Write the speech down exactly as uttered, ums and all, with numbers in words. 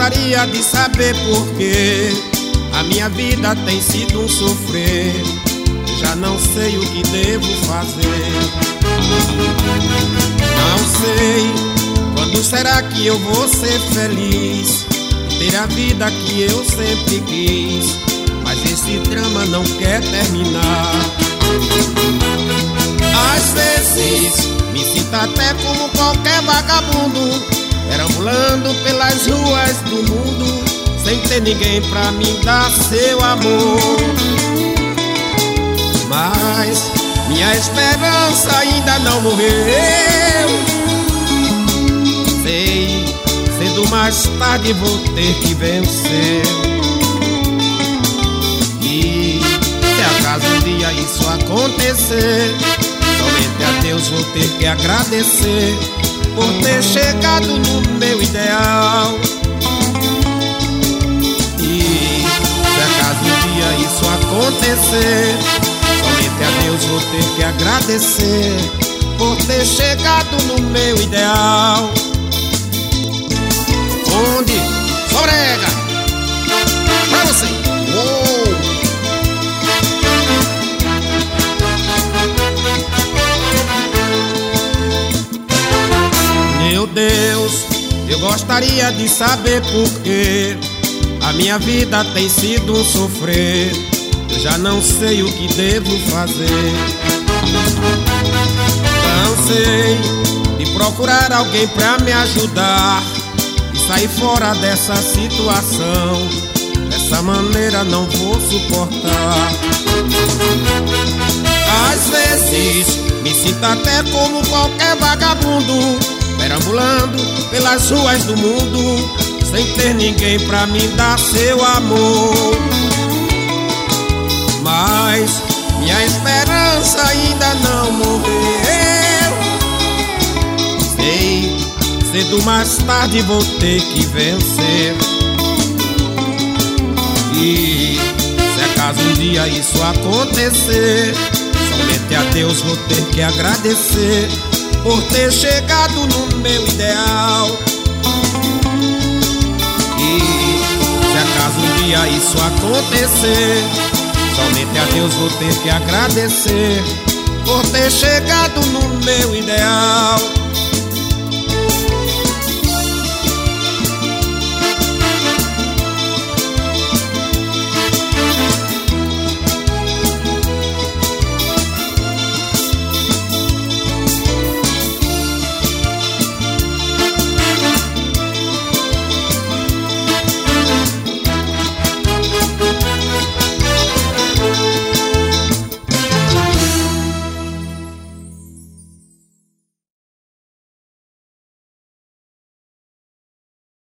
gostaria de saber por quê a minha vida tem sido um sofrer. Já não sei o que devo fazer. Não sei quando será que eu vou ser feliz, ter a vida que eu sempre quis, mas esse drama não quer terminar. Às vezes me sinto até como qualquer vagabundo, perambulando pelas ruas do mundo, sem ter ninguém pra me dar seu amor. Mas minha esperança ainda não morreu. Sei, cedo ou mais tarde vou ter que vencer. E se acaso um dia isso acontecer, somente a Deus vou ter que agradecer por ter chegado no meu ideal. E se acaso um dia isso acontecer, somente a Deus vou ter que agradecer por ter chegado no meu ideal. Onde? Sobrega! Pra você! Uou! Meu Deus, eu gostaria de saber por que a minha vida tem sido um sofrer. Eu já não sei o que devo fazer. Cansei de procurar alguém pra me ajudar e sair fora dessa situação. Dessa maneira não vou suportar. Às vezes me sinto até como qualquer vagabundo, perambulando pelas ruas do mundo, sem ter ninguém pra me dar seu amor. Mas minha esperança ainda não morreu. Sei, cedo ou mais tarde vou ter que vencer. E se acaso um dia isso acontecer, somente a Deus vou ter que agradecer por ter chegado no meu ideal. E se acaso um dia isso acontecer, somente a Deus vou ter que agradecer por ter chegado no meu ideal.